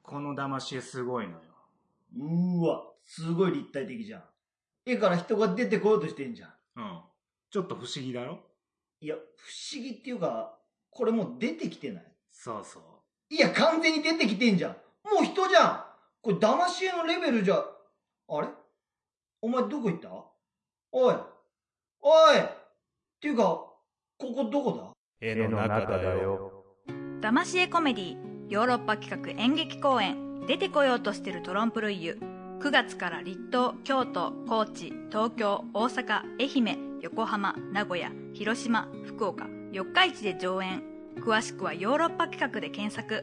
この騙し絵すごいのよ。 うーわ、すごい立体的じゃん。絵から人が出てこようとしてんじゃん。 うん。ちょっと不思議だろ？ いや、不思議っていうか、これもう出てきてない？ そうそう。 いや、完全に出てきてんじゃん。もう人じゃん。これ騙し絵のレベルじゃ。あれ？お前どこ行った？おい。おい。っていうか、ここどこだ？ 絵の中だよ。 騙し絵コメディヨーロッパ企画演劇公演出てこようとしてるトロンプルイユ。9月から立東、京都、高知、東京、大阪、愛媛、横浜、名古屋、広島、福岡4日市で上演。詳しくはヨーロッパ企画で検索。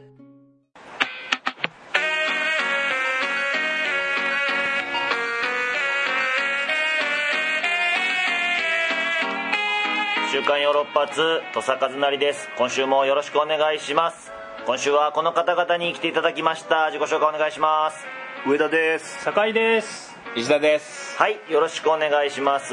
週刊ヨーロッパ通土佐和成です。今週もよろしくお願いします。今週はこの方々に来ていただきました。自己紹介お願いします。 上田です。 酒井です。 石田です。 はい、よろしくお願いします。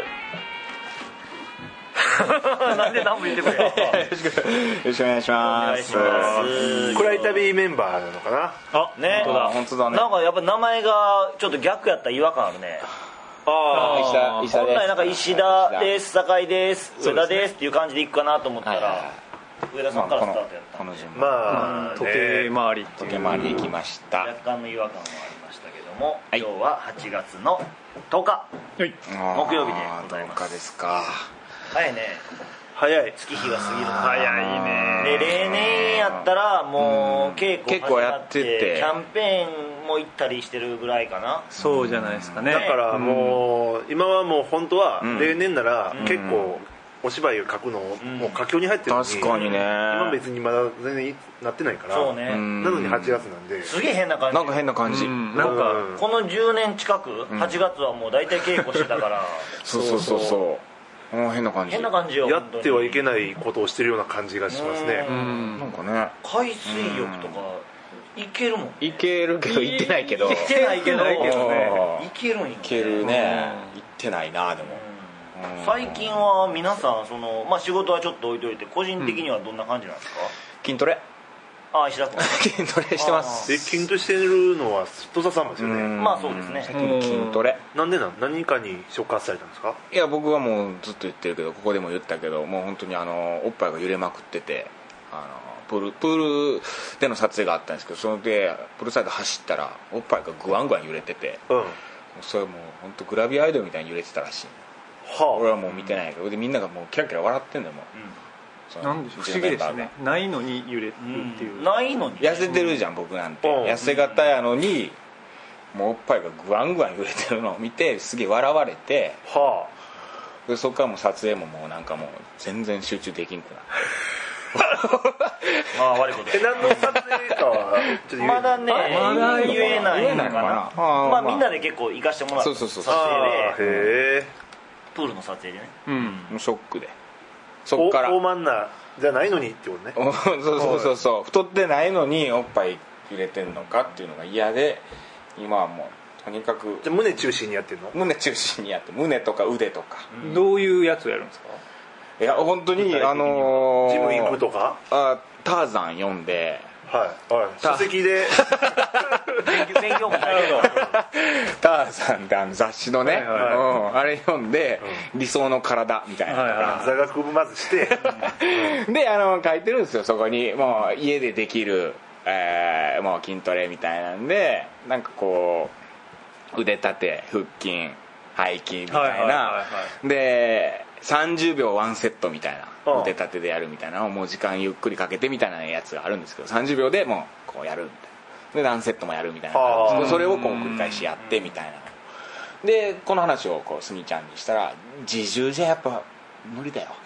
なんで何も言ってくれよ。 よろしくお願いします。 暗い旅メンバーなのかな。 あ、ね、 本当だね。 なんかやっぱ名前がちょっと逆やったら違和感あるね。 ああ、石田です。 本来なんか石田です、酒井です、上田ですっていう感じでいくかなと思ったら、上田さんからスタートやった。 この順番。 まあ時計回りっていう。 時計回りで行きました。 若干の違和感はありましたけども、今日は8月の10日、木曜日でございます。 10日ですか。 早いね。 早い。 月日が過ぎるの。 早いね。 で例年やったらもう稽古結構やっててキャンペーンも行ったりしてるぐらいかな。 そうじゃないですかね。 だからもう今はもう本当は例年なら結構お芝居を書くのもう佳境に入ってるのに、 確かにね。 今別にまだ全然なってないから。 そうね。 なのに8月なんで。 すげえ変な感じ。 なんか変な感じ。 なんかこの10年近く8月はもう大体稽古してたから。 そう。変な感じ。 変な感じよ。 やってはいけないことをしてるような感じがしますね。 なんかね。 海水浴とか行けるもん。 行けるけど行ってないけど。 行ってないけどね。 行けるんよ。 行けるね。行ってないなでも。 最近は皆さんそのまあ仕事はちょっと置いといて個人的にはどんな感じなんですか？ 筋トレ。 ああ、石田君。 筋トレしてます。 筋トレしてるのは土佐さんですよね。 まあそうですね。 筋トレ。 なんで何かに触発されたんですか？ いや僕はもうずっと言ってるけどここでも言ったけどもう本当におっぱいが揺れまくっててプールでの撮影があったんですけどそのでプールサイド走ったらおっぱいがグワングワン揺れてて、それもう本当グラビアアイドルみたいに揺れてたらしい。俺はもう見てないけどでみんながもうキラキラ笑ってんだよもう。 なんでしょう不思議ですね。ないのに揺れるっていう。 ないのに痩せてるじゃん僕なんて痩せ型やのにもうおっぱいがグワングワン揺れてるのを見てすげえ笑われて、でそっからもう撮影ももうなんかもう全然集中できんくなる。 まあ悪いこと何の撮影かはちょっとまだね言えないのかな。まあみんなで結構行かしてもらって撮影でプールの撮影でね。 もうショックでそっから大真ん中じゃないのにってことね。 そう太ってないのにおっぱい揺れてんのかっていうのが嫌で今はもうとにかくじゃ胸中心にやってるの？ 胸中心にやって胸とか腕とか。 どういうやつをやるんですか？ いや本当にジム行くとかターザン読んで書籍で勉強もないけどターザンって雑誌のねあれ読んで理想の体みたいな座学部まずしてで書いてるんですよそこにもう家でできるもう筋トレみたいなんでなんかこう腕立て腹筋背筋みたいなで30秒ワンセットみたいな腕立てでやるみたいなのをもう時間ゆっくりかけてみたいなやつがあるんですけど30秒でもうこうやるみたいなで何セットもやるみたいなのがあるんですけどそれをこう繰り返しやってみたいなでこの話をこうスミちゃんにしたら自重じゃやっぱ無理だよ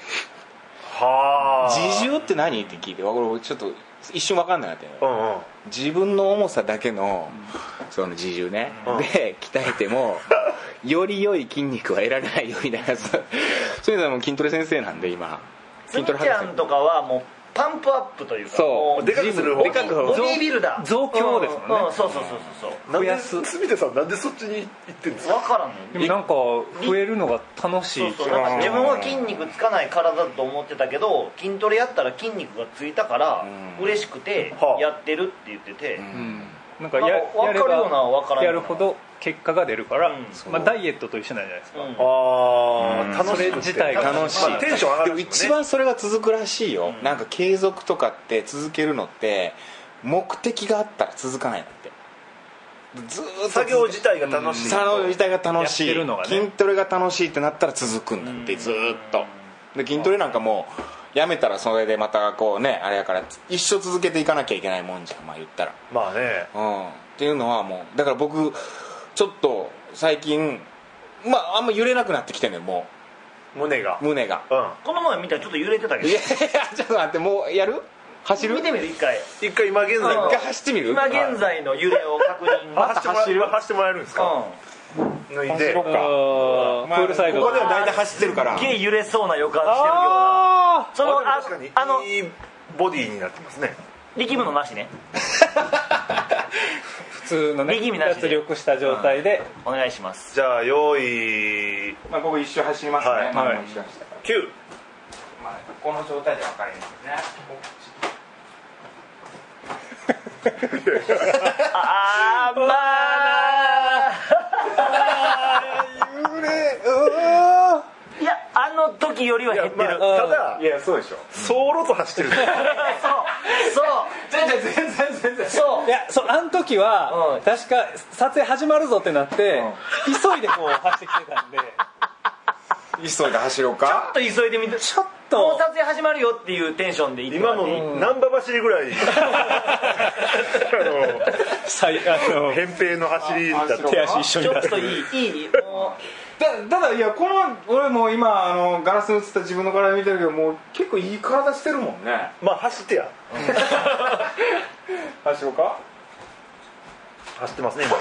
自重って何って聞いて俺ちょっと一瞬分かんなかったよ、自分の重さだけのその自重ね、で鍛えてもより良い筋肉は得られないよみたいなそういうのはもう筋トレ先生なんで今スミちゃんとかはもうパンプアップというか、 そうでかくする方ボディービルダー、 増強ですもんねそうなんで住田さんなんでそっちに行ってんですか？ 分からんのよ。 でもなんか増えるのが楽しい。 そうなんか自分は筋肉つかない体だと思ってたけど、筋トレやったら筋肉がついたから嬉しくてやってるって言ってて、 なんか分かるような分からんようなやるほど結果が出るから、まあ、ダイエットと一緒なんじゃないですか、 楽しいそれ自体が楽しい、 テンション上がるでも一番それが続くらしいよ、なんか継続とかって続けるのって目的があったら続かないんだって。ずーっと作業自体が楽しい、 作業自体が楽しい、 やってるのがね筋トレが楽しいってなったら続くんだって、ずーっと。で筋トレなんかもうやめたらそれでまたこうねあれやから一生続けていかなきゃいけないもんじゃん、まあ言ったら。 まあね、 っていうのはもうだから僕ちょっと最近まああんま揺れなくなってきてんねん、も胸がう胸が、 この前見たらちょっと揺れてたけど、 いやいやちょっと待って、もうやる走る見てみる一回一回今現在一回走ってみる。 今現在の揺れを確認。 走ってもらえるんですか？脱いで走ろっか、 プールサイドここでは大体走ってるからすげえ揺れそうな予感してるような、その確かにいいボディになってますね。 力むのなしね。 普通のね力みなしで脱力した状態で、 お願いします。 じゃあ用意まあ僕一周走りますね、 はいまあ一周走ったから、 9。 まあ、この状態で分かれるんですね。 あーまあ揺れいやあの時よりは減ってる。 ただいやそうでしょ、 走路と走ってるそう全然そういやそうあの時は、確か撮影始まるぞってなって、急いでこう走ってきてたんで急いで走ろうか。 ちょっと急いでみて、 ちょっもうと撮影始まるよっていうテンションで行って今も難波走りぐらい扁平の走りだった。 手足一緒に出すちょっといいもただいやこの俺も今ガラスに映った自分の体見てるけど、もう結構いい体してるもんね。 まあ走ってや走ろうか。 走ってますね今。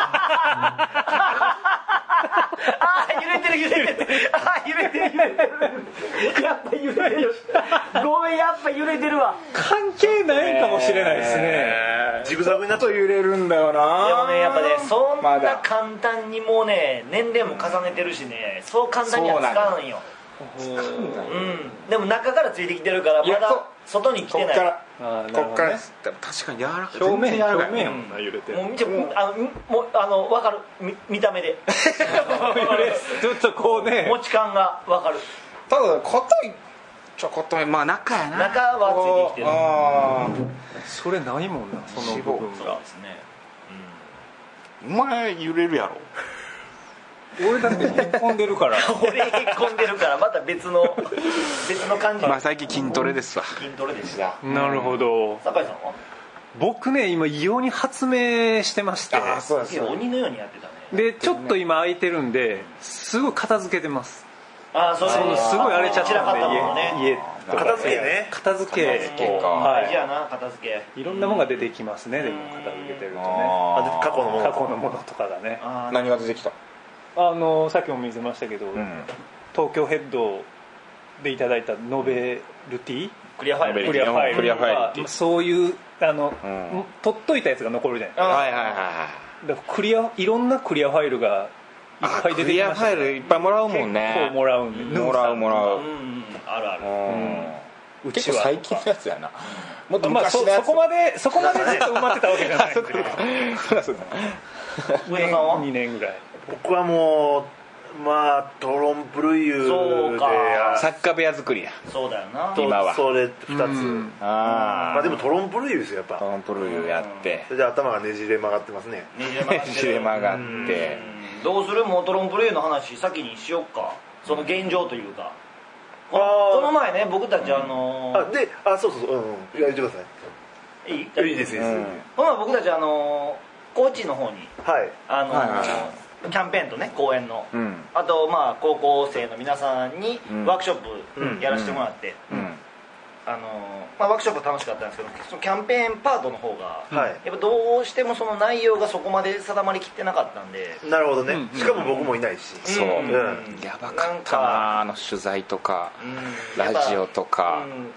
あー揺れてるあー揺れてるやっぱ揺れてるごめん、やっぱ揺れてるわ。 関係ないかもしれないですね、 ジグザグになっちゃう。 揺れるんだよな。 でもねやっぱねそんなまだ簡単にもうね年齢も重ねてるしね、そう簡単には使うんよ。でも中からついてきてるからまだ外に来てない。 こっからあーなるこっからほどね確かに柔らかい。 表面全然柔らかい表面やもんな揺れてるもう見てもう分かる見た目でちょっとこうね持ち感が分かる。 ただ硬いちょこっとまあ中やな。 中はついてきてる。 あそれないもんな、その部分そうが。 ですね。 お前揺れるやろ。 俺だって引っ込んでるから俺引っ込んでるからまた別の感じ。 まあ最近筋トレですわ。 筋トレでした。 なるほど。 酒井さんは？ 僕ね今異様に発明してまして、 そうすげえ鬼のようにやってたね。 でちょっと今空いてるんですごい片付けてます。 ああそうすごい荒れちゃっ散らかったたんでものね。 家とか片付けね。 片付けか大事やな片付け。 いろんなものが出てきますね。でも片付けてるとね、 過去のもの。 過去のものとかがね、 何が出てきた？ さっきも見せましたけど、 ん東京ヘッドでいただいたノベルティクリアファイル。 クリアファイクリアルファイルがそういう取っといたやつが残るじゃないですか。 はいはいはいだからいろんなクリアファイルがいっぱい出てきましたね。 クリアファイルいっぱいもらうもんね。 結構もらうんで、 もらうあるある。 うちは結構最近のやつやな。もっとまあ昔のやつ。 そこまでずっと埋まってたわけじゃないんでそうだそうだ。 上田さんは 2年ぐらい。 僕はもうまあトロンプルイユそうかでサッカー部屋作りや。 そうだよな。 今はそれ2つ。 あまあでもトロンプルイユですよやっぱ。 トロンプルユやってそれで頭がねじれ曲がってますね。 ねじれ曲がってるねじれ曲がってどうする？もうトロンプルイユの話先にしよっか。その現状というか。この前ね僕たちそうそうやってください。 いいいいですいいです。 この前僕たち高知の方にはいキャンペーンとね公演の、 うんあとまあ高校生の皆さんにワークショップやらせてもらって、まあ、ワークショップ楽しかったんですけど、そのキャンペーンパートの方が、 はいやっぱどうしてもその内容がそこまで定まりきってなかったんで、 なるほどね。しかも僕もいないし。 そううんやばかったな、取材とかうんラジオとか、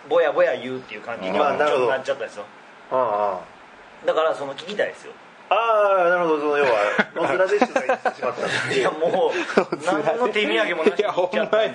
ぼやぼや言うっていう感じにはちょっとなっちゃったんですよ。だからその聞きたいですよ。 ああ、なるほど。その要は野面で取材してしまったっていう。 いやもう何の手土産もなしいやほん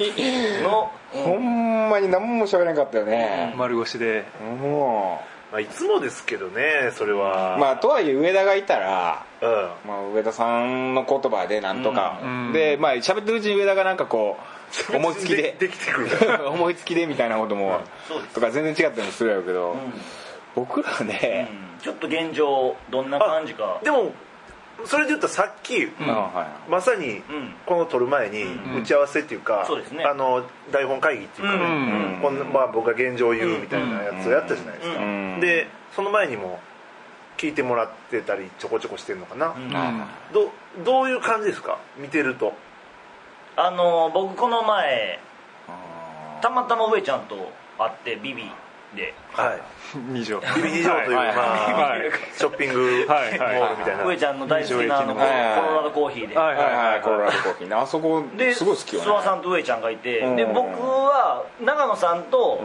まに何も喋らなかったよね、 丸腰で。 もまあいつもですけどね、それは。 まあとはいえ上田がいたら、 うん、 まあ、上田さんの言葉でなんとか、でまあ喋ってるうちに上田がなんかこう思いつきでできてくる思いつきでみたいなことも、とか全然違ったりもするやろうけど、僕らね、 ちょっと現状どんな感じか。 でもそれで言ったらさっき、まさにこの撮る前に打ち合わせっていうか、 そうですね、 台本会議っていうかね、まあ、僕が現状を言うみたいなやつをやったじゃないですか、でその前にも聞いてもらってたりちょこちょこしてるのかな、どういう感じですか見てると。 僕この前たまたま上ちゃんと会ってビビで、 2条という、まあショッピングモールみたいな、 上ちゃんの大好きなコロラドコーヒーで、 コロラドコーヒーね、あそこすごい好きよね。 諏訪さんと上ちゃんがいて、で僕は長野さんと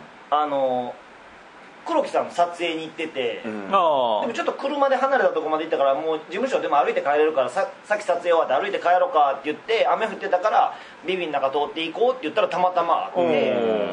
黒木さんの撮影に行ってて、でもちょっと車で離れたとこまで行ったから、もう事務所でも歩いて帰れるからさっき撮影終わって歩いて帰ろうかって言って、雨降ってたからビビの中通って行こうって言ったらたまたま会って、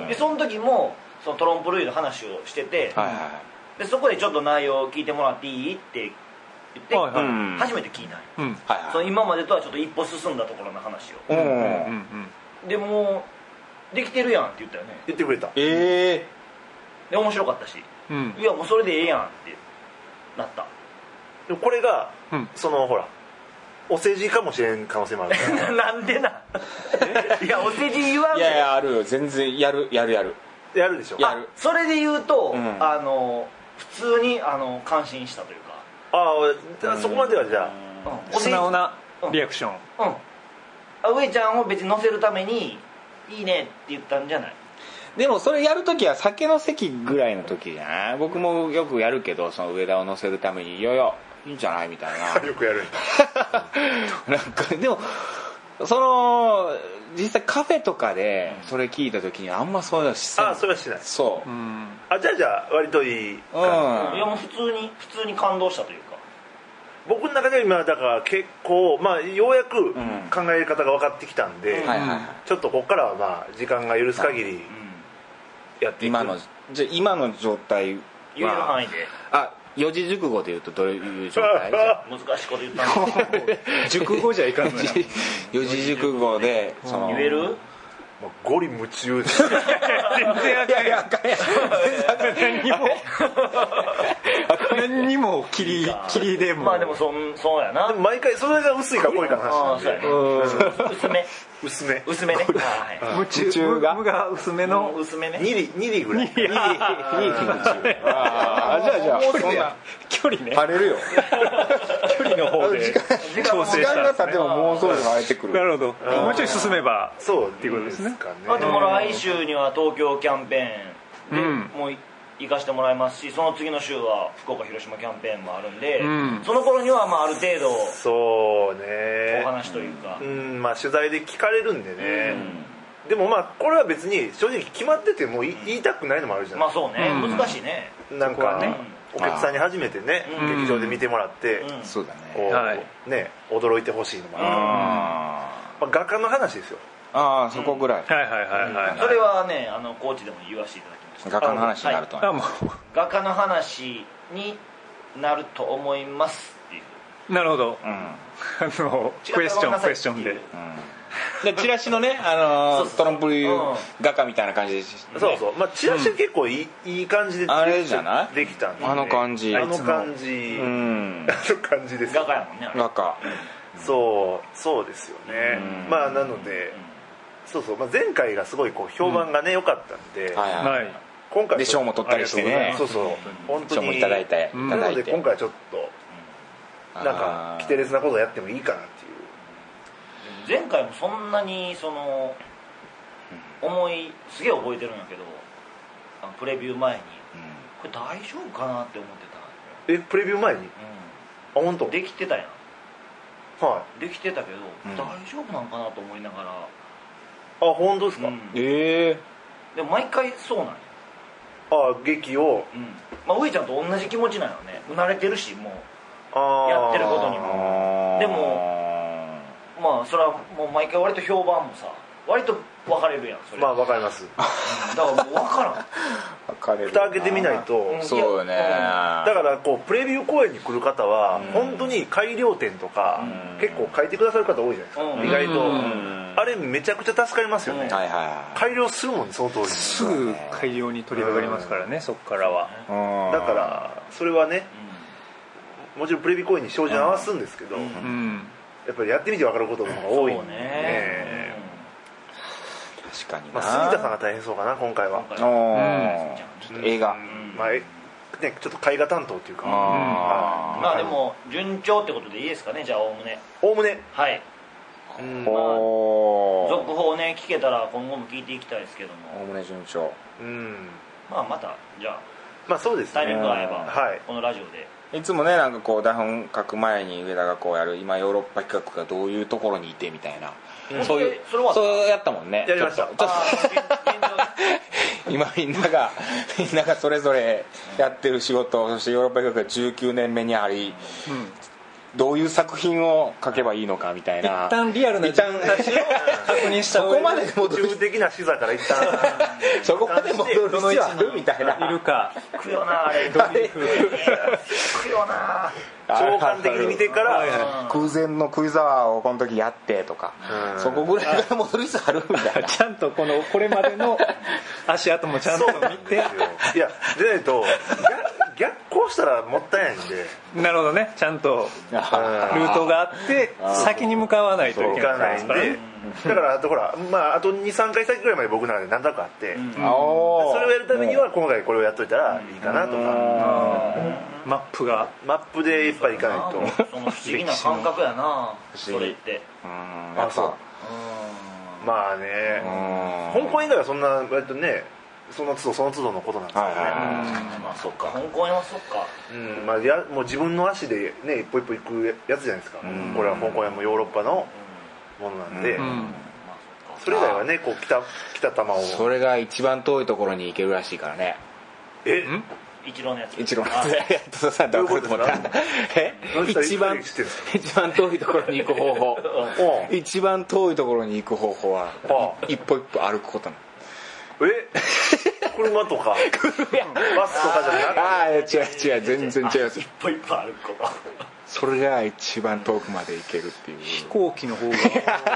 でその時もそのトロンプルイの話をしてて、でそこでちょっと内容を聞いてもらっていいって言って、初めて聞いたんよ、その今までとはちょっと一歩進んだところの話を、でもうできてるやんって言ったよね。 言ってくれた。 で面白かったし、いやもうそれでええやんってなった。 でもこれが、そのほらお世辞かもしれん可能性もあるからなんでな。いやお世辞言わん。 いやいやあるよ、全然やるでしょ。 それで言うと、普通に感心したというか、 そこまではじゃあ素直なリアクション、 上ちゃんを別に乗せるためにいいねって言ったんじゃない。 でもそれやるときは酒の席ぐらいの時じゃない。僕もよくやるけど、その上田を乗せるためにいやいやいいんじゃないみたいなよくやるなんかでもその実際カフェとかでそれ聞いた時にあんまそういうのしない。 それはしない。 そう、 じゃあ割といい感じ。 いやもう普通に感動したというか、 僕の中では今だから結構、まあ、ようやく考え方が分かってきたんで、ちょっとここからはまあ時間が許す限りやっていく。 今の状態は言える範囲で。 四字熟語で言うとどういう状態？ 難しいこと言ったんですけど熟語じゃいかんのや。 四字熟語で言える？ ゴリ夢中です全然あかんや何にも霧でも。 まあでもそうやな。 でも毎回それが薄いか濃いかの話なんで。薄めね。 夢中が薄めの薄めね。 2里ぐらい。 じゃあそんな距離ね。 晴れるよ。 距離の方で調整したんですね。 時間が経てももうそういうの晴れてくる。 なるほど。もうちょい進めばそうっていうことですね。 あともう来週には東京キャンペーンでもう行かせてもらいますし、その次の週は福岡広島キャンペーンもあるんで、その頃にはまあある程度そうねお話というか、 まあ取材で聞かれるんでね、でもまあこれは別に正直決まってても言いたくないのもあるじゃない。 まあそうね、難しいね。 なんかお客さんに初めてね劇場で見てもらってそうだね驚いてほしいのもある。画家の話ですよ。 そこぐらい。 それはねコーチでも言わせていただきました。 画家の話になると画家の話になると思いますっていう。 なるほど。クエスチョンで。 でチラシのねトロンプル画家みたいな感じで、 そうそう、まあチラシ結構いい感じであれじゃないできたんで、 あの感じです画家やもんね。 画家そうですよね。まあなのでまあ前回がすごいこう評判がね良かったんで、今回で賞も取ったりしてね、 本当に賞もいただいて、 なので今回はちょっとなんか規定列なことをやってもいいかなっていう。 前回もそんなにすげえ覚えてるんやけど、プレビュー前にこれ大丈夫かなって思ってた。 プレビュー前に？本当？ できてたやん。 はいできてたけど、大丈夫なんかなと思いながら。 本当ですか？ でも毎回そうなんや。 劇を、 まあ上ちゃんと同じ気持ちなのね。慣れてるし、もうやってることにも。でもまあそれはもう毎回割と評判もさ割と分かれるやん。それまあ分かります。 だからもう分からん。 分かれる。 蓋開けてみないと。 そうよね。 だからこうプレビュー公演に来る方は本当に改良点とか結構書いてくださる方多いじゃないですか。意外とあれめちゃくちゃ助かりますよね。改良するもんね、その通りに。 すぐ改良に取り掛かりますからね、そっからは。 だからそれはね、もちろんプレビュー公演に照準合わすんですけど、やっぱりやってみて分かることの方が多いんで。 確かにな。杉田さんが大変そうかな今回は。 映画。 まあね、ちょっと絵画担当っていうか。 まあでも順調ってことでいいですかね、じゃあおおむね。 おおむね。 はい。続報ね聞けたら今後も聞いていきたいですけども。 おおむね順調。 まあまたじゃあ。 まあそうですね。 タイミングが合えばこのラジオで。 いつもねなんかこう台本書く前に上田がこうやる今ヨーロッパ企画がどういうところにいてみたいな、そうやったもんね。 やりました。 今みんながそれぞれやってる仕事、そしてヨーロッパ企画が19年目にあり、どういう作品を書けばいいのかみたいな。 一旦リアルな自分たちを確認したそこまで自分的な視座から一旦そこまで戻る必要あるみたいな。 いるか。 聞くよなあれ。聞くよな。 長官的に見てから空前のクイズアワーをこの時やってとか、そこぐらいから戻る必要あるみたいな。 ちゃんとこれまでの足跡もちゃんと見て。 いやでないと逆行したらもったいないんで。 なるほどね、ちゃんとルートがあって先に向かわないといけないんで。 だからほら、まああと 2,3 回先ぐらいまで僕の中で何となくあって、それをやるためには今回これをやっといたらいいかなとか、 マップでいっぱいいかないと。 その不思議な感覚やなそれって。 そうまあね、香港以外はそんな割とねその都度のことなんですけどね。 まあそっか、香港はそっか。 まあもう自分の足でね一歩一歩行くやつじゃないですか。これは香港やもヨーロッパのものなんで、それ以外はねこう来た球を。 それが一番遠いところに行けるらしいからね。 一郎のやつ。 一郎のやつ。さんどういうことだと思った。一番遠いところに行く方法。一番遠いところに行く方法は一歩一歩歩くことなの。 車とかバスとかじゃなくて。違う全然違う。 一歩一歩歩くこと。 それが一番遠くまで行けるっていう。 飛行機の方が。 い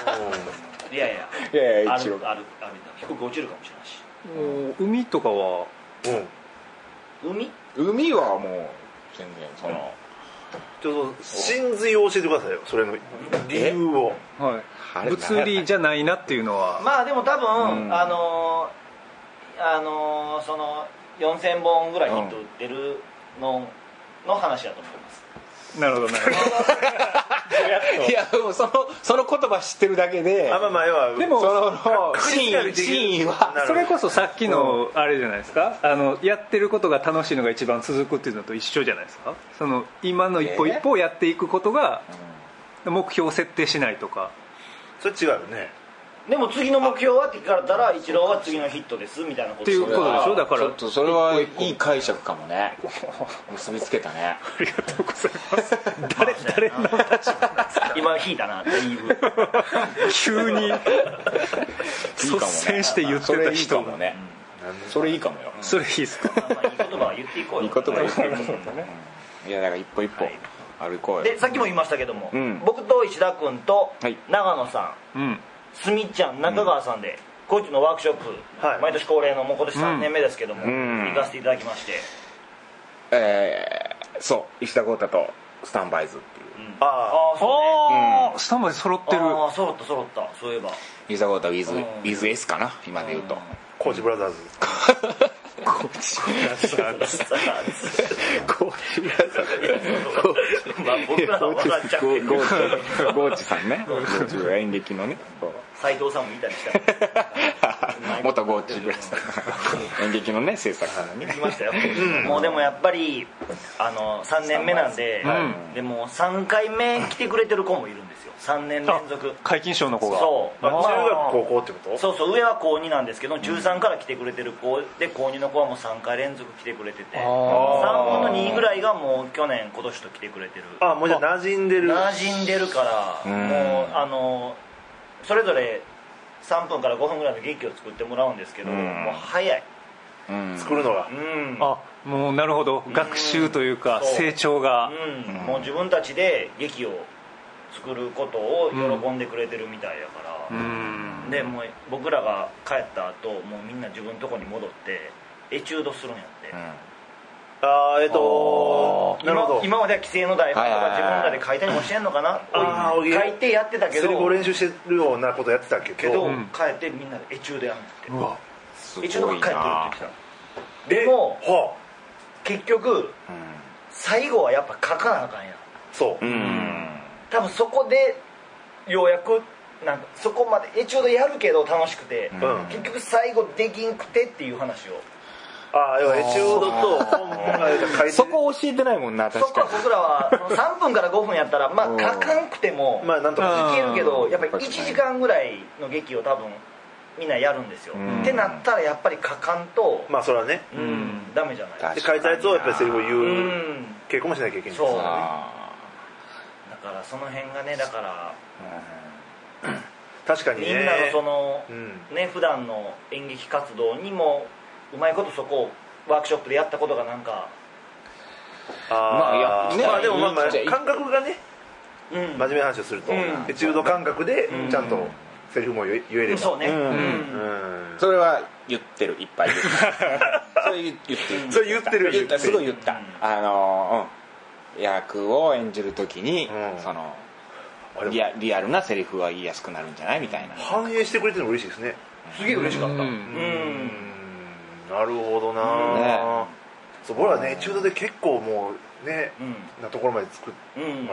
や一応飛行機落ちるかもしれないし。 海とかは。 海はもう全然その。 ちょっと真髄を教えてくださいよ、それの理由を。 物理じゃないなっていうのは。 まあでも多分その4000本ぐらいヒット打ってるの話だと思います。 なるほどね。 いやでもその言葉知ってるだけで。 でもその真意はそれこそさっきのあれじゃないですか。やってることが楽しいのが一番続くっていうのと一緒じゃないですか。その今の一歩一歩をやっていくことが目標を設定しないとか。 それ違うよね。 でも次の目標はって聞かれたら一郎は次のヒットですみたいなことっていうことでしょ。だからちょっとそれはいい解釈かもね。結びつけたね。 ありがとうございます。誰の立場なんですか。 今引いたなだいぶ。 急に率先して言ってた人もね。それいいかもよ。 それいいですか。 いい言葉は言っていこうよ。 いい言葉言っていこう。いやだから一歩一歩歩こうよ。 でさっきも言いましたけども、僕と石田君と長野さん。すみちゃん、中川さんで、コーチのワークショップ、毎年恒例のもう今年3年目ですけども、行かせていただきまして、 そう石田豪太とスタンバイズっていう。 スタンバイズ揃ってる。 揃ったそういえば石田豪太 with S かな今で言うと。 コーチブラザーズ。 コーチブラザーズ。 まあ僕らは分かっちゃうけど。 ゴーチさんね。ゴーチ演劇のね。 斉藤さんもいたりしたら元ゴーチブラス演劇のね制作さんがね行きましたよ、もうでもやっぱり3年目なんで、でも3回目来てくれてる子もいるんですよ、3年連続皆勤賞の子が。 そう中学高校ってこと？ そう上は高2なんですけど、中3から来てくれてる子で、高2の子はもう3回連続来てくれてて、3分の2ぐらいがもう去年今年と来てくれてる。 もうじゃあ馴染んでるからもうそれぞれ3分から5分ぐらいの劇を作ってもらうんですけど、もう早い、 作るのが、 もうなるほど、学習というか成長が、 もう自分たちで劇を作ることを喜んでくれてるみたいだから、でもう僕らが帰った後もうみんな自分のとこに戻ってエチュードするんやって、なるほど。今までは既成の台本とか自分らで書いたりもしてんのかな、書いてやってたけど、 セリフを練習してるようなことやってたけど、 帰ってみんなでエチュードやるんって、 うわすごいな。 エチュードばっかりやってるって言ってた。でも結局最後はやっぱ書かなあかんやん。 そう、 多分そこでようやくなんかそこまでエチュードやるけど楽しくて、結局最後できんくてっていう話を。 要はエチュードと本が書いてそこ教えてないもんな。確かにそこは僕らは3分から5分やったらまあ書かんくてもなんとかいけるけど、やっぱり1時間ぐらいの劇を多分みんなやるんですよ、ってなったらやっぱり書かんとそれはね、 ダメじゃないで書いたやつをやっぱりセリフを言う稽古もしなきゃいけないんですよね。 そうだからその辺がね、だから確かにね、 みんなのそのね普段の演劇活動にもうまいことそこをワークショップでやったことがなんかでも感覚がね、真面目な話をすると、エチュード感覚でちゃんとセリフも言えれば、 そうね、 それは言ってる、いっぱい言ってるそれ言ってるすごい言った、役を演じるときに、そのリアルなセリフは言いやすくなるんじゃないみたいな、 反映してくれてるの嬉しいですね。 すげえ嬉しかった。 なるほどな、そう僕らねエチュードで結構もうね、なところまで作って、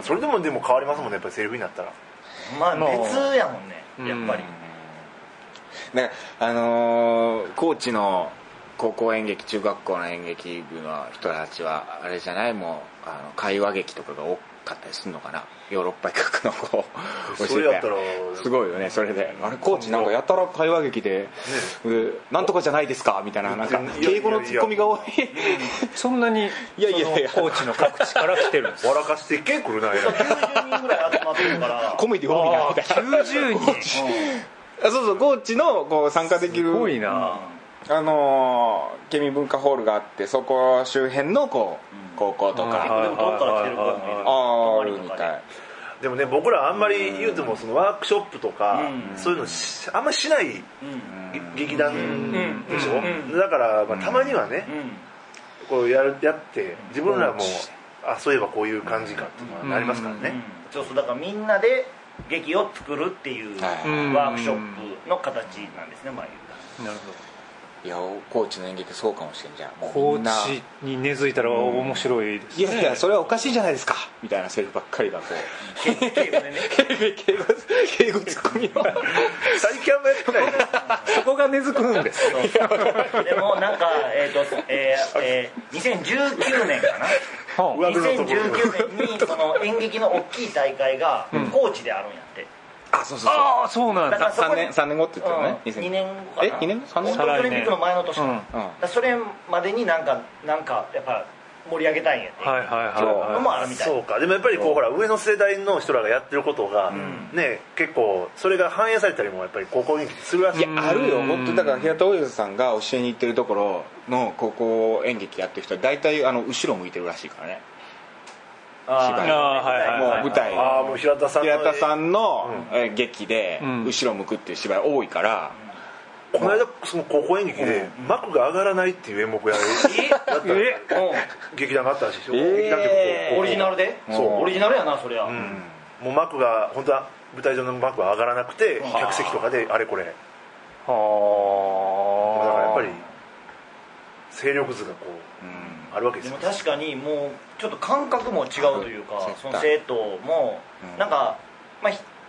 それでも変わりますもんね、やっぱりセリフになったら。 別やもんね、やっぱり。 だから高知の高校演劇、中学校の演劇部の人たちはあれじゃない、もう会話劇とかが多かったりするのかな、ヨーロッパ企画の子それやったらすごいよね。それで高知なんかやたら会話劇で、なんとかじゃないですかみたいな、なんか敬語のツッコミが多い。 そんなに高知の各地から来てるんです。 笑かしてけくるな。 90人ぐらい集まってるからコメディ多いなみたいな。 90人そう高知のこう参加できる、 すごいな。 県民文化ホールがあって、そこ周辺のこう高校とかでも遠くから来てる子もいる、 あるみたい。 でもね、僕らあんまり言うてもそのワークショップとか、そういうのあんまりしない劇団でしょ、だからたまにはね、こうやって自分らもそういえばこういう感じかっていうのはなりますからね。 そうだからみんなで劇を作るっていうワークショップの形なんですね、まあ言うたら。なるほど。 いや、高知の演劇そうかもしれん。じゃあ高知に根付いたら面白いですね。 いやそれはおかしいじゃないですかみたいなセリフばっかりがこう敬語ツッコミの最近あんまやってないそこが根付くんです。 でもなんか2019年かな、2019年にその演劇の大きい大会が高知であるんやって。 そうなんだ。 3年後って言ったよね。 2年後かな。 2年後3年後東京オリンピックの前の年かな。それまでになんかやっぱ盛り上げたいんやってのもあるみたい。 そうか。でもやっぱりこうほら上の世代の人らがやってることがね、結構それが反映されたりもやっぱり高校演劇するらしい。 いやあるよ本当。だから平田大泉さんが教えに行ってるところの高校演劇やってる人は大体後ろ向いてるらしいからね。もう舞台もう平田さんの劇で後ろ向くっていう芝居多いから、 この間その高校演劇で幕が上がらないっていう演目やった劇団があったらしいですよ。劇団ってオリジナルで、オリジナルやなそりゃ。 もう幕が本当は舞台上の幕が上がらなくて客席とかであれこれ、だからやっぱり勢力図がこうあるわけですよ。 でも確かにもうちょっと感覚も違うというか、その生徒もなんか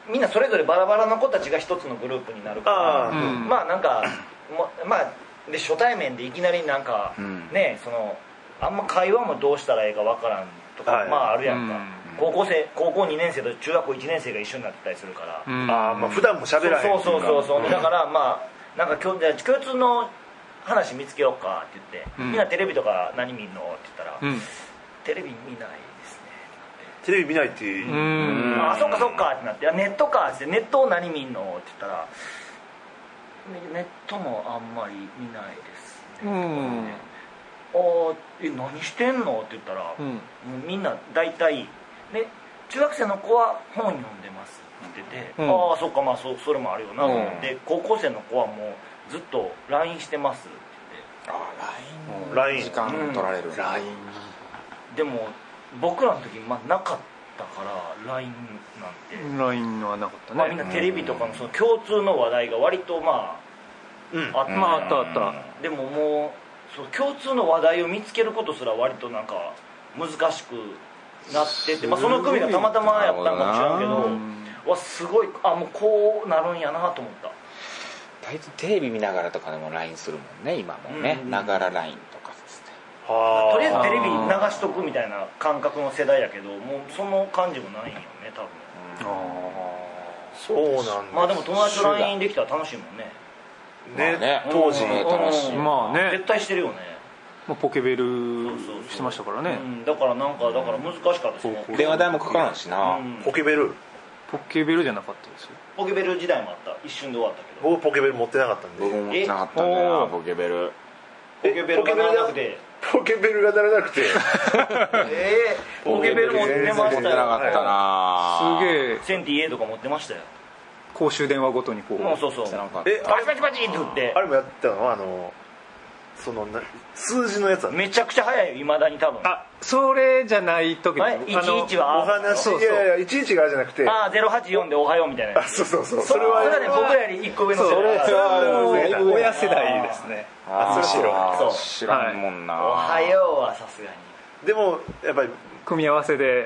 みんなそれぞれバラバラの子たちが一つのグループになるからまあなんかまあで初対面でいきなりなんかねあんま会話もどうしたらいいかわからんとかまああるやんか高校2年生と中学校1年生が一緒になってたりするからまあ普段も喋らへんそうだからまあなんか共通の話見つけようかって言ってみんなテレビとか何見んのって言ったらテレビ見ないですねテレビ見ないってあそっかそっかってなってネットかってネット何見んのって言ったらネットもあんまり見ないですね何してんのって言ったらみんな大体ね中学生の子は本読んでますって言っててああそっかまあそれもあるよなと思って高校生の子はもうずっと LINE してますって言って LINE 時間取られる LINE でも僕らの時なかったから LINE なんて LINE はなかったね、 まあ、みんなテレビとかのその共通の話題が割とまああったでももうその共通の話題を見つけることすら割となんか難しくなってて、まあ、その組がたまたまやったんかもしれんけどわすごいもうこうなるんやなと思った大体テレビ見ながらとかでも LINE するもんね今もねながら LINE とかですねとりあえずテレビ流しとくみたいな感覚の世代やけどもうその感じもないんよね多分そうなんですまあでも友達と LINE できたら楽しいもんねね当時楽しいまあね絶対してるよねポケベルしてましたからねだから難しかったですね電話代もかからんしなポケベルじゃなかったですよポケベル時代もあった一瞬で終わったけど僕ポケベル持ってなかったんで僕も持ってなかったんだよなポケベルポケベルがならなくてポケベルがならなくてポケベル持ってましたよ持ってなかったなすげえセンティ A とか持ってましたよ公衆電話ごとにこうそうなんかパチパチパチって打ってあれもやったのその数字のやつはめちゃくちゃ早いよ未だに多分それじゃない時 11はお話いや11がじゃなくて 084でおはようみたいなそうそれはね僕らより1個上の世代それはもう親世代ですね知らんもんなおはようはさすがにでもやっぱり組み合わせで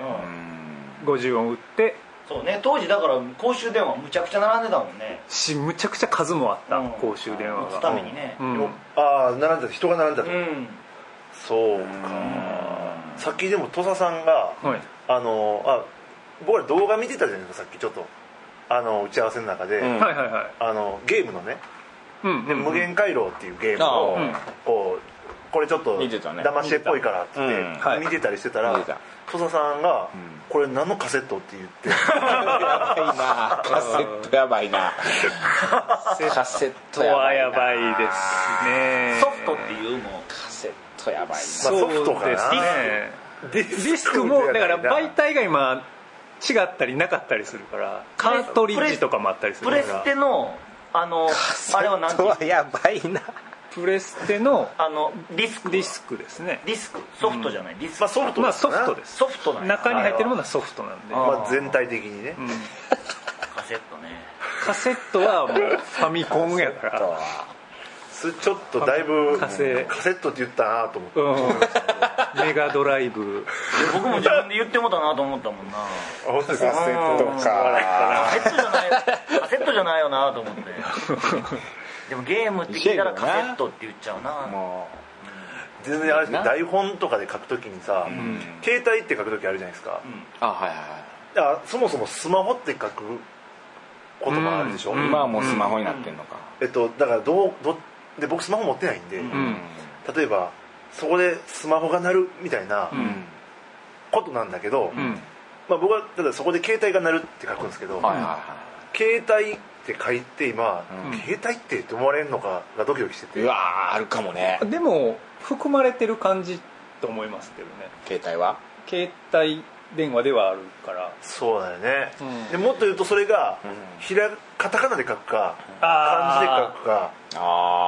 50音打ってそうね当時だから公衆電話むちゃくちゃ並んでたもんねむちゃくちゃ数もあった公衆電話打つがためにね並んでた人が並んでたとそうかさっきでも土佐さんが僕ら動画見てたじゃないですかさっきちょっと打ち合わせの中でゲームのね無限回廊っていうゲームをこれちょっと騙し絵っぽいからって言って見てたりしてたら土佐さんが「これ何のカセット?」って言ってやばいなカセットやばいなカセットはやばいですねソフトっていうもカセットやばいなソフトかなディスクもだから媒体が今違ったりなかったりするからカートリッジとかもあったりするからプレステのあれは何ていうやばいなプレステのディスクですねディスクソフトじゃないディスクソフトですソフトですソフトなん中に入ってるものはソフトなんで全体的にねカセットねカセットはもうファミコンやからちょっとだいぶカセットって言ったなと思ってメガドライブ僕も自分で言ってもたなと思ったもんなカセットかカセットじゃないよなと思ってでもゲームって聞いたらカセットって言っちゃうな全然あれですけど台本とかで書くときにさ携帯って書くときあるじゃないですかだからそもそもスマホって書くこともあるでしょ今はもうスマホになってんのかだからで僕スマホ持ってないんで例えばそこでスマホが鳴るみたいなことなんだけど僕はただそこで携帯が鳴るって書くんですけど携帯って書いて今携帯ってって思われるのかがドキドキしててうわあるかもねでも含まれてる感じと思いますけどね携帯は携帯電話ではあるからそうだよねでもっと言うとそれがカタカナで書くか漢字で書くかちょっ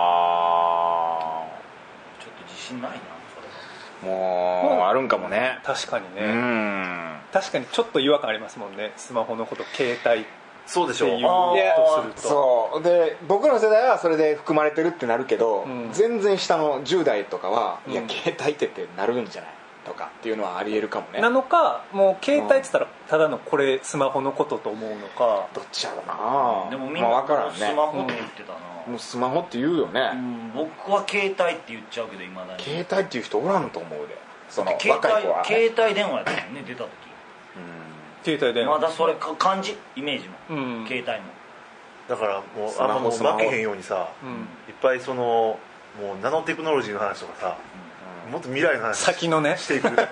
と自信ないなそれもうあるんかもね確かにね確かにちょっと違和感ありますもんねスマホのこと携帯そうでしょうそうで僕の世代はそれで含まれてるってなるけど全然下の10代とかはいや携帯ってなるんじゃないとかかっていうのはありえるかもね。 なのかもう携帯っつったらただのこれスマホのことと思うのか、 どっちやろうな。 でもみんな分からんね。 スマホって言ってたな、 もうスマホって言うよね、 僕は携帯って言っちゃうけどいまだに携帯っていう人おらんと思うで、その携若い子は、ね、 携帯電話やったもんね出た時、 携帯電話まだそれ感じイメージも、携帯もだからもうあんまもう負けへんようにさ、いっぱいそのもうナノテクノロジーの話とかさ、もっと未来の話先のねしていくいや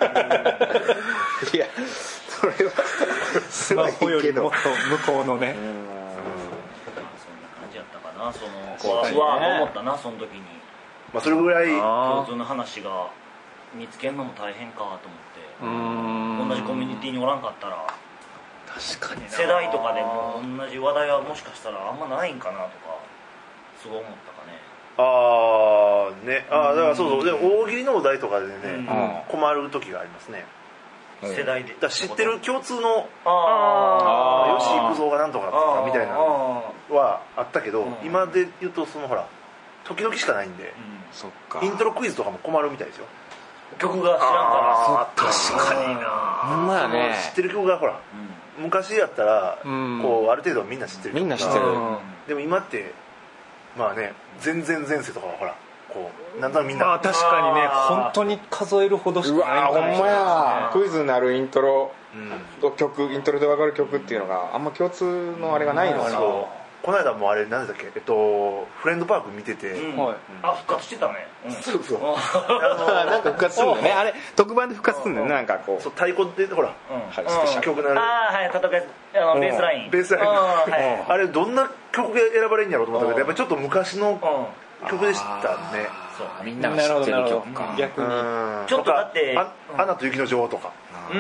それはスマホよりもっと向こうのね、 そんな感じやったかな、そのうわと思ったなその時に、 まあそれぐらい共通の話が見つけるのも大変かと思って、同じコミュニティにおらんかったら確かにな、 世代とかでも同じ話題はもしかしたらあんまないんかなとかすごい思ったかね。 ああね、だからそうそう、で大喜利のお題とかでね、困る時がありますね。 世代でだから知ってる共通の吉幾三がなんとかとかみたいなのはあったけど、今で言うとそのほら時々しかないんで、 そっか、 イントロクイズとかも困るみたいですよ。 曲が知らんから確かにな、 ほんまやね、 知ってる曲がほら、昔やったらこうある程度みんな知ってる、 みんな知ってる、 でも今ってまあね、前々前世とかはほらこうなんとなくみんな、 まあ確かにね、本当に数えるほどしかないほんまや、クイズズになるイントロと曲、イントロで分かる曲っていうのがあんま共通のあれがないのかな。 この間もあれ何だっけ、フレンドパーク見てて、 あ復活してたね、 そうそうなんか復活するんだよね、あれ特番で復活するんだよね、なんかこうそう太鼓でほらスペシャル曲なる、 ああはい、叩くベースライン、 ベースライン、あれどんな曲が選ばれるんやろうと思ったけど、やっぱりちょっと昔の曲でしたね。 そうみんなが知ってる曲か、 逆にちょっとだってアナと雪の女王とか、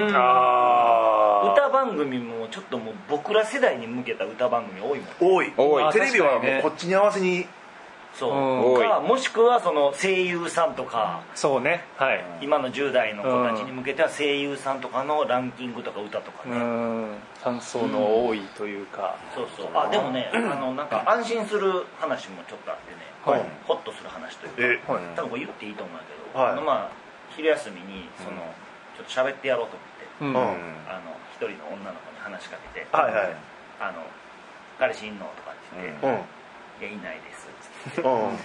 歌番組もちょっともう僕ら世代に向けた歌番組多いもん、 多い、テレビはもうこっちに合わせに、 そうか、もしくはその声優さんとか、 そうね、はい、 今の10代の子たちに向けては声優さんとかのランキングとか歌とかね、 感想の多いというか、 そうそう、あでもね、なんか安心する話もちょっとあってね、ホッとする話というか、多分これ言っていいと思うんだけど、まあ昼休みにそのちょっと喋ってやろうと思って、一人の女の子に話しかけて、彼氏いんのとかって言って、いやいないですって言って、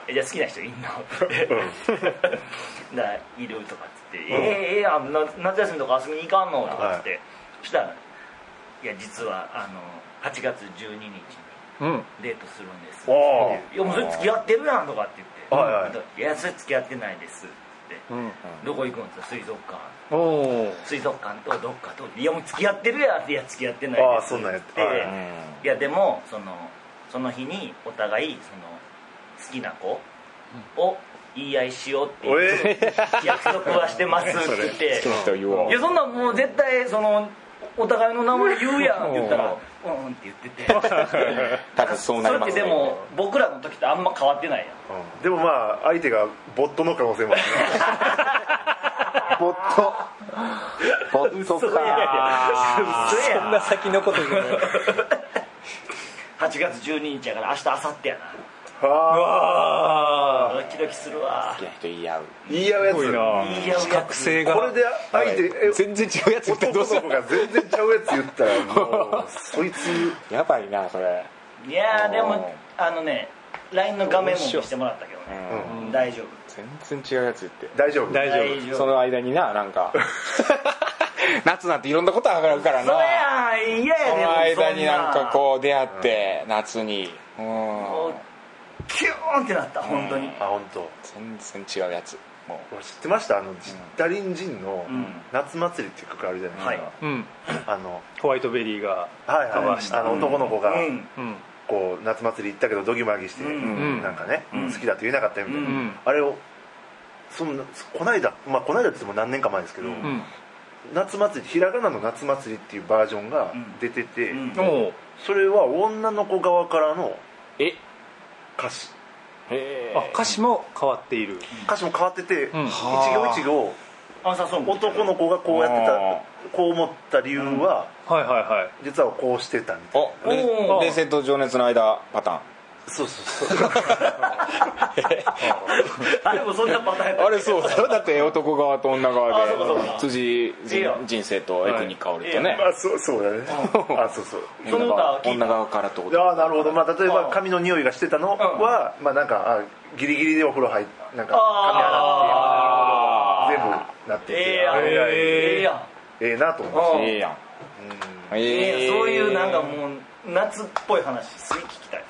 じゃあ好きな人いんのってだからいるとかって言って、夏休みとか遊びに行かんのとかって、そしたらいや実は8月12日にデートするんですって、いやもうそれ付き合ってるやんとかって言って、いやそれ付き合ってないですって、どこ行くんですか、水族館、水族館とどっかと、いやもう付き合ってるやんって、いや付き合ってないですって、いやでもその日にお互いその好きな子を言い合いしようっていう約束はしてますって言って、いやそんなんもう絶対そのお互いの名前言うやんって言ったらって言ってて多分そうなりますね。 それってでも僕らの時ってあんま変わってないやん、 でもまあ相手がボットの可能性もあるねボットか、 そんな先のこと言うの 8月12日やから明日明後日やな、ドキドキするわ、 好きな人言い合うやつ、 言い合うやつ、 覚醒がこれで相手全然違うやつ言ってどうする男の子が全然ちゃうやつ言ったらもうそいつやばいなそれ。 いやでもLINE の画面も見せてもらったけどね、大丈夫、 全然違うやつ言って大丈夫、 その間になんか夏なんていろんなこと上がるからな、 そうやん、いやその間になんかこう出会っうて夏にキューンってなった、本当に、 本当全然違うやつ。もう知ってました？ジッタリンジンの夏祭りっていう曲あるじゃないですか、 ホワイトベリーが男の子がこう夏祭り行ったけどドギマギしてなんかね好きだと言えなかったみたいな、あれをこないだって言っても何年か前ですけど、夏祭り、ひらがなの夏祭りっていうバージョンが出てて、それは女の子側からの歌詞、 歌詞も変わっている、 歌詞も変わってて、一行一行男の子がこうやってた、こう思った理由は実はこうしてたみたいな、 伝説と情熱の間パターン、 そうそうそうあれもそんなパターンやったっけあれそうだよ。だって男側と女側あそうかそうかで辻人生とエクニカオルとね、 まあそうだねあそうそうその歌聞いた女側からってこと。 ああなるほど、まあ、例えば髪の匂いがしてたのは、まあなんかギリギリでお風呂入ってなんか髪洗って全部なっててええやんええなと思いました。 ええやん。 そういうなんかもう夏っぽい話すげえ聞きたい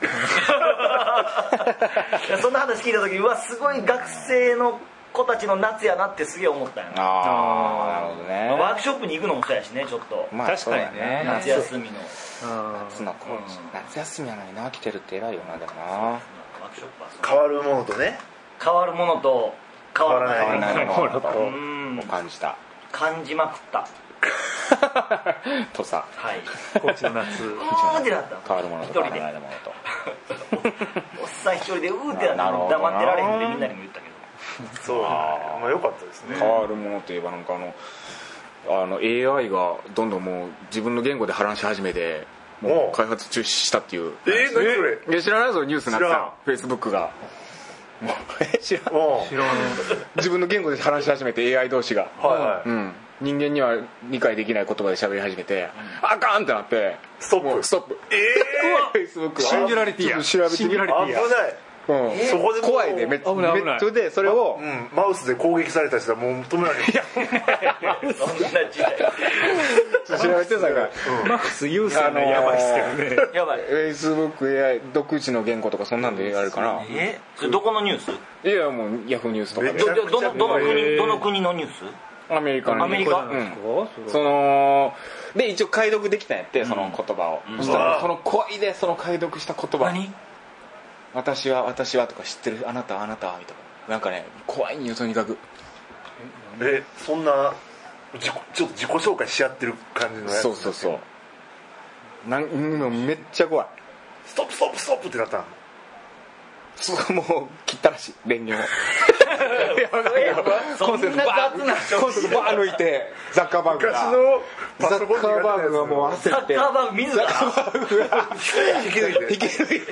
いやそんな話聞いた時うわすごい学生の子たちの夏やなってすげえ思ったんやな。 ああなるほどね。 ワークショップに行くのもそうやしねちょっと、 まあ確かにね夏休みの夏のコーチ、夏休みやのにな来てるって偉いよなでもな。 ワークショップはそう変わるものとね変わるものと変わらない変わらないものうんを感じた感じまくったとさ。 はい高知の夏ってなった変わるものと変わらないものと。 おっさん一人でってなってなるほどな黙ってられへんってみんなにも言ったけどそうまあ良かったですね。 変わるものといえばなんかAI がどんどんもう自分の言語で話し始めてもう開発中止したっていう。 何それいや知らないぞニュースになってた。フェイスブックがもう知らん自分の言語で話し始めて AI 同士が、 はいはい、 人間には理解できない言葉で喋り始めて、あかんってなってストップストップ。フェイスブックシンギュラリティや調べてみる。 危ないそこでも怖いねめっちゃ危ない危ないそれでそれをマウスで攻撃された人はもう止められないそんな時代調べてたからマックスユースはねやばいっすけどねやばいフェイスブック AI 独自の言語とかそんなんでやるかな。 それどこのニュースいやもうヤフーニュースとかでめちゃくちゃどの国のニュースアメリカのアメリカそので一応解読できたんやってその言葉を、そしたらその怖いでその解読した言葉私はとか知ってるあなたみたいななんかね怖いんよとにかく。 そんなちょっと自己紹介し合ってる感じのやつ。 そうめっちゃ怖い。 ストップストップストップってなったの。 もう切ったらしい電源をコンセントバー抜いてザッカーバーグが昔のパザッソコンカーバーグがもう焦ってサッカーバーグ自ら引き抜いて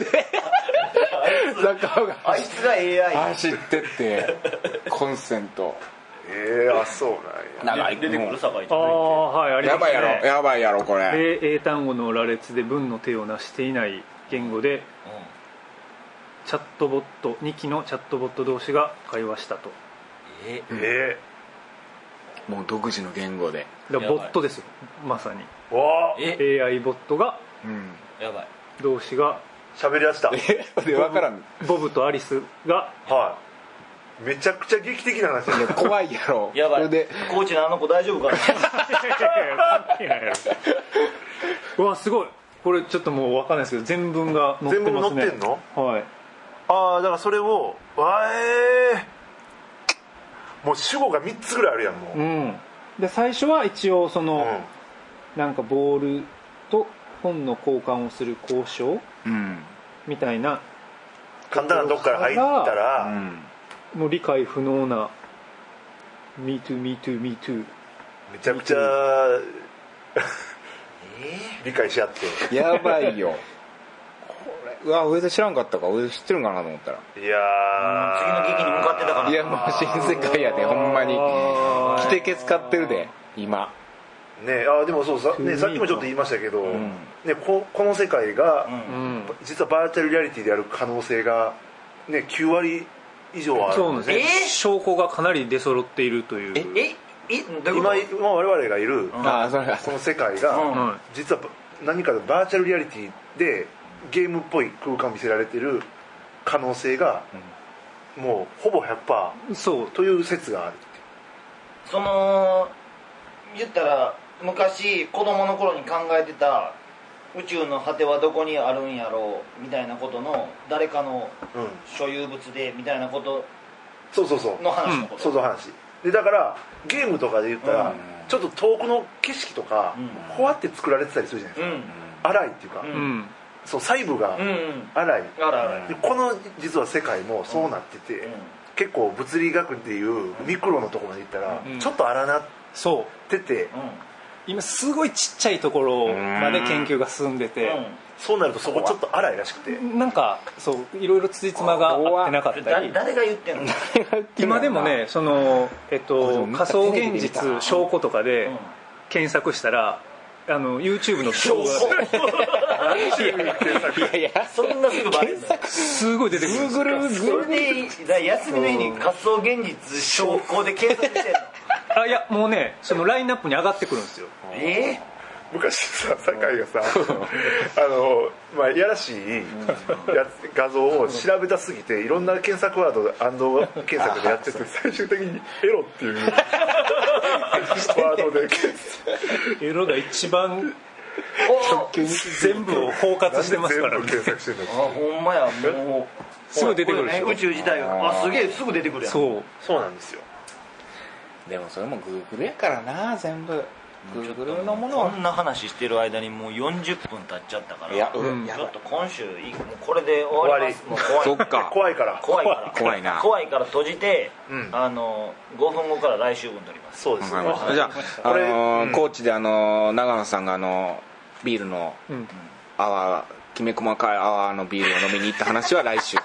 ザッカーバーグあいつが AI 走ってってコンセントそうなんや。 長い出てくる酒井ああはいありますねやばいやろこれ。 英単語の羅列で文の手を成していない言語でチャットボット2機のチャットボット同士が会話したと。 もう独自の言語でだからボットですよまさに。 わ AI ボットがやばい同士が喋りだしたで分からん。 ボブとアリスがはいめちゃくちゃ劇的な話だね。 怖いやろ。 やばいそれでコーチのあの子大丈夫かなうわすごいこれちょっともう分かんないですけど全文が載ってますね。 全部載ってんの？ はいだからそれをもう主語が3つぐらいあるやんもう。 で最初は一応その、なんかボールと本の交換をする交渉、みたいな簡単なとこから入ったら、 もう理解不能な Me too, me too, me too めちゃくちゃ理解し合ってやばいよこれ。うわ上田知らんかったか。上田知ってるんかなと思ったらいや次の劇に向かってたからいやもう新世界やでほんまに来てけ使ってるで今ね。でもそうさっきもちょっと言いましたけど、この世界が、実はバーチャルリアリティである可能性が、9割以上あるんですね。 証拠がかなり出揃っているという。 どういうこと今我々がいるこの世界が、実は何かのバーチャルリアリティでゲームっぽい空間を見せられている可能性が、もうほぼ 100% という説がある。 その言ったら昔子供の頃に考えてた宇宙の果てはどこにあるんやろうみたいなことの誰かの所有物でみたいなことの話のこと。 そう話でだからゲームとかで言ったら、ちょっと遠くの景色とか、こうやって作られてたりするじゃないですか、荒いっていうか、そう細部が荒い、でこの実は世界もそうなってて、結構物理学っていうミクロのところまで行ったら、ちょっと荒なってて、 今すごいちっちゃいところまで研究が進んでて、 そうなるとそこちょっと荒いらしくて、 なんかそういろいろつじつまが合ってなかったり、 誰が言ってんの？ 今でもねその、仮想現実証拠とかで検索したらYouTube の証拠がいやそんなすぐバレるの？ すごい出てくるんですよ。 それで休みの日に仮想現実証拠で検索してんの？ いやもうねそのラインナップに上がってくるんですよ。 昔さ酒井がさまあいやらしい画像を調べたすぎていろんな検索ワード検索でやってて最終的にエロっていうワードでエロが一番全部を包括してますからね。 全部検索してるんだ。 ほんまやもうすぐ出てくるでしょ。 宇宙自体がすげえすぐ出てくるやん。 そうなんですよ。 でもそれも Google やからな、全部 Google のものは。 こんな話してる間にもう40分経っちゃったから、 いやちょっと今週もうこれで終わります。もうそっか、 怖いから怖いな怖いから閉じて、5分後から来週分撮ります。 そうですね。 じゃあ高知で長野さんがビールの泡、きめ細かい泡のビールを飲みに行った話は来週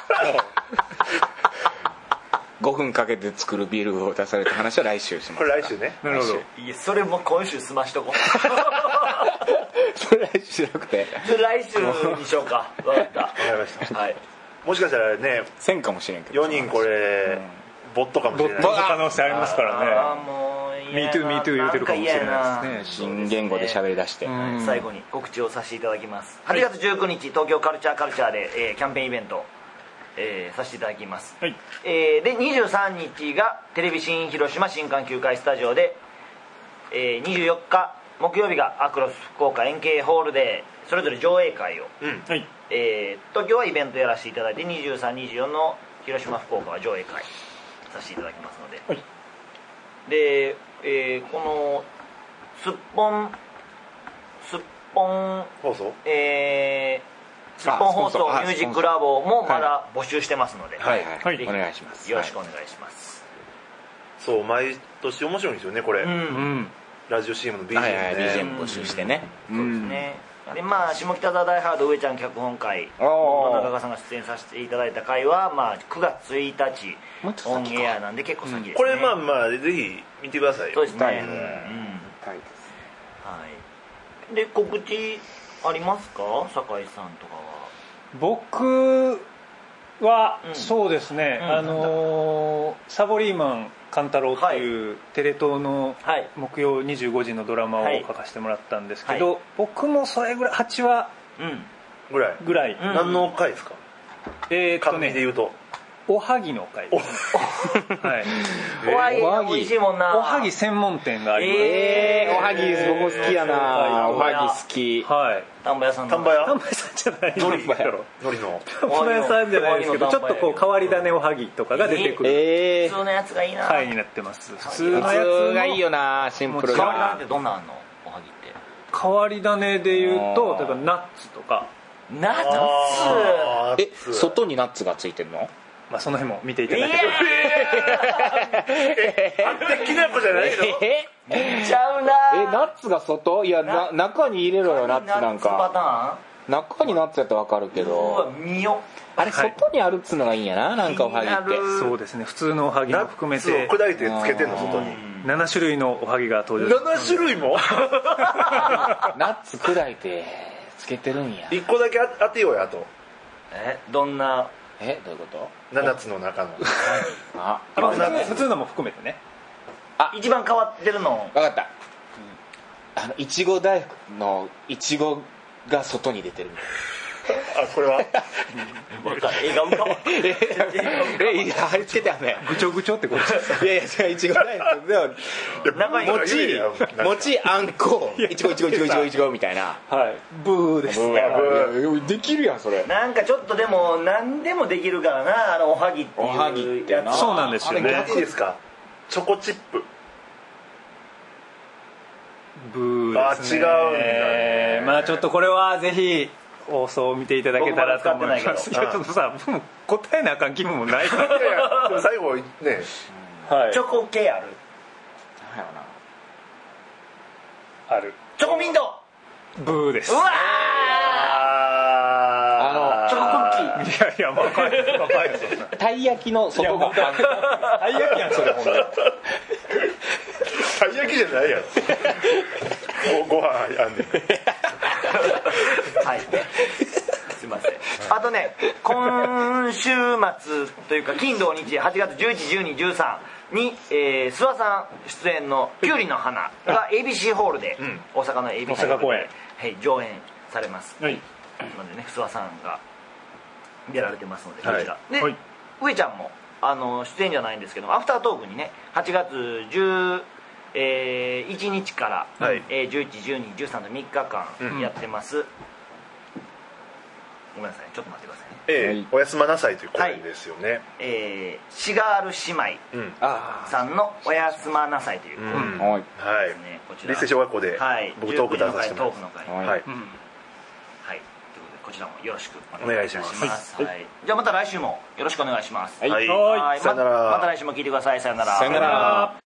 5分かけて作るビールを出された話は来週します。 これ来週ね。 なるほど。 いやそれも今週済ましとこうそれ来週じゃなくて来週にしようか。分かった。 わかりました。 はい。 もしかしたらねせんかもしれんけど 4人これボットかもしれない。 ボットの可能性ありますからね。 もう MeToo 言うてるかもしれないですね。 新言語で喋り出して、 最後に告知をさせていただきます。8月19日東京カルチャーで、キャンペーンイベント、させていただきます、で23日がテレビ新広島新館9階スタジオで、24日木曜日がアクロス福岡円形ホールでそれぞれ上映会を、東京はイベントやらせていただいて23、24の広島福岡は上映会させていただきますので、で、このすっぽん放送すっぽん放送ミュージックラボもまだ募集してますので、 お願いします。 よろしくお願いします。 そう毎年面白いんですよねこれ、ラジオ CM の BGM 募集してね。 そうですね。でまあ下北沢ダイハード上ちゃん脚本会中川さんが出演させていただいた回は、まあ、9月1日オンエアなんで結構先ですね。 これまあぜひ見てくださいよ。 そうですね。はい。で告知ありますか、酒井さんとかは。 僕は、そうですね、サボリーマン勘太郎っていうテレ東の木曜25時のドラマを書かせてもらったんですけど、僕もそれぐらい8話ぐらい、 何の回ですか？紙で言うとおはぎの回ですね。 おはぎ美味しいもんな。 おはぎ専門店があります。 おはぎ僕好きやな。おはぎ好き。 丹波屋さん。 丹波屋さんじゃない。 海苔の丹波屋さんじゃないですけど、ちょっとこう変わり種おはぎとかが出てくる。 普通のやつがいいな。 回になってます。普通のやつがいいよな。シンプルな。 変わり種ってどんなんあんの？おはぎって。 変わり種で言うと、例えばナッツとか。 ナッツ。外にナッツがついてるの？ まあその辺も見ていただけたら。きなこじゃないの？ 見ちゃうな。 ナッツが外？いや中に入れろよナッツなんか。中にナッツやったらわかるけど。あれ外にあるっつうのがいいんやな、なんかおはぎって。 そうですね、普通のおはぎも含めて。 ナッツを砕いてつけてんの外に。 7種類のおはぎが登場。 7種類も？ ナッツ砕いてつけてるんや。 1個だけ当てようやと。 どんな？ どういうこと？ 7つの中の普通のも含めてね。 一番変わってるの分かった。いちご大福のいちごが外に出てるみたいな。これは映画浮かば貼り付けてあるね。 ぐちょぐちょってこといや違ういちご大福でも餅あんこいちごみたいな。 ブーですね。 できるやんそれ。 なんかちょっとでも何でもできるからな、おはぎっていうやつ。 そうなんですよね。 いいですか？チョコチップ。 ブーですね。 違うんだ。 まあちょっとこれはぜひ放送を見ていただけたらと思います。いやちょっとさ、もう答えなあかん気分もないから。 でも最後ね、 チョコ系ある。 ある。 チョコミント。 ブーです。 うわチョコクッキー。 いや若いたい焼きの外がたい焼きやんそれ。ほんでたい焼きじゃないやろ。ご飯あんねん。 はいすいません。あとね、今週末というか金土日8月11、12、13に、諏訪さん出演の「キュウリの花」が ABC ホールで、大阪の ABC ホールで公演、 はい、上演されます、 はい、 なのでね、諏訪さんが出られてますので、 はい、 こちらで、 はい、 上ちゃんも出演じゃないんですけど、アフタートークにね8月11日から、 はい、 11、12、13の3日間やってます、ごめんなさい、ちょっと待ってくださいね。 おやすまなさいという公演ですよね。 シガール姉妹さんのおやすまなさいという公演ですね。こちら立成小学校で僕トーク出させてもらいます。はい、ということでこちらもよろしくお願いします。 じゃあまた来週もよろしくお願いします。 はい、さよなら。 また来週も聞いてください。さよなら。 さよなら。